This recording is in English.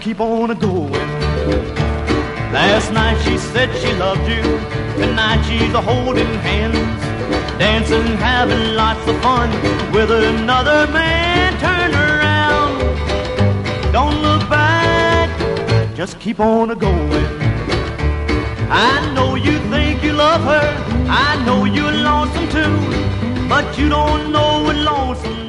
keep on going. Last night she said she loved you. Tonight she's holding hands, dancing, having lots of fun with another man. Turn around, don't look back, just keep on going. I know you think you love her, I know you're lonesome too, but you don't know what lonesome